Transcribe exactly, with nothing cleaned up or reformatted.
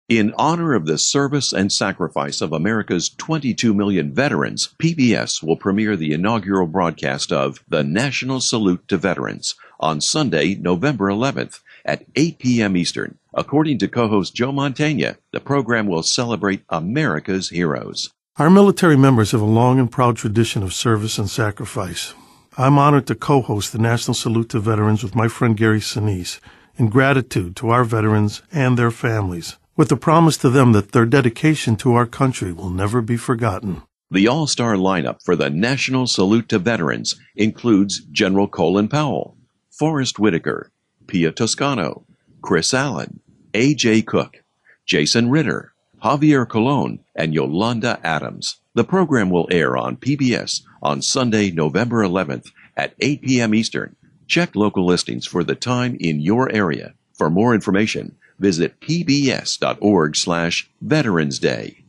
In honor of the service and sacrifice of America's twenty-two million veterans, P B S will premiere the inaugural broadcast of The National Salute to Veterans on Sunday, November eleventh at eight p.m. Eastern. According to co-host Joe Mantegna, the program will celebrate America's heroes. Our military members have a long and proud tradition of service and sacrifice. I'm honored to co-host the National Salute to Veterans with my friend Gary Sinise in gratitude to our veterans and their families, with the promise to them that their dedication to our country will never be forgotten. The all-star lineup for the National Salute to Veterans includes General Colin Powell, Forrest Whitaker, Pia Toscano, Chris Allen, A J Cook, Jason Ritter, Javier Colon, and Yolanda Adams. The program will air on P B S on Sunday, November eleventh at eight p.m. Eastern. Check local listings for the time in your area. For more information, visit pbs.org slash Veterans Day.